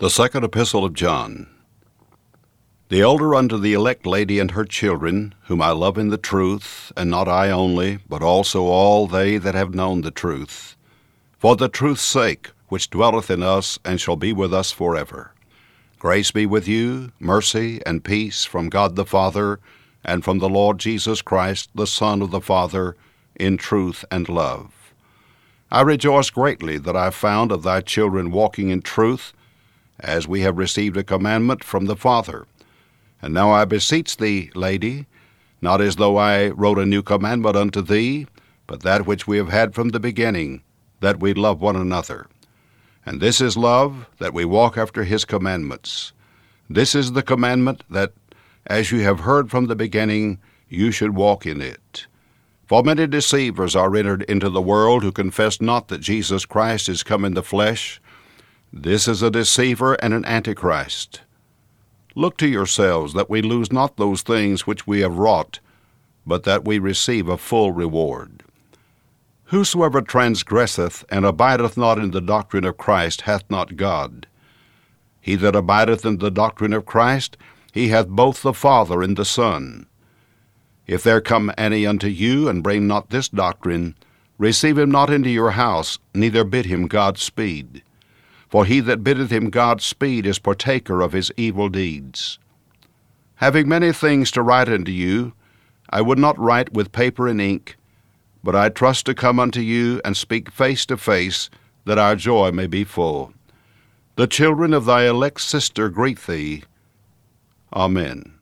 The second epistle of John. The elder unto the elect lady and her children, whom I love in the truth, and not I only, but also all they that have known the truth, for the truth's sake, which dwelleth in us, and shall be with us forever. Grace be with you, mercy and peace from God the Father, and from the Lord Jesus Christ, the Son of the Father, in truth and love. I rejoice greatly that I found of thy children walking in truth, as we have received a commandment from the Father. And now I beseech thee, lady, not as though I wrote a new commandment unto thee, but that which we have had from the beginning, that we love one another. And this is love, that we walk after his commandments. This is the commandment, that, as you have heard from the beginning, you should walk in it. For many deceivers are entered into the world, who confess not that Jesus Christ is come in the flesh. This is a deceiver and an antichrist. Look to yourselves, that we lose not those things which we have wrought, but that we receive a full reward. Whosoever transgresseth and abideth not in the doctrine of Christ hath not God. He that abideth in the doctrine of Christ, he hath both the Father and the Son. If there come any unto you, and bring not this doctrine, receive him not into your house, neither bid him God speed. For he that biddeth him God speed is partaker of his evil deeds. Having many things to write unto you, I would not write with paper and ink, but I trust to come unto you and speak face to face, that our joy may be full. The children of thy elect sister greet thee. Amen.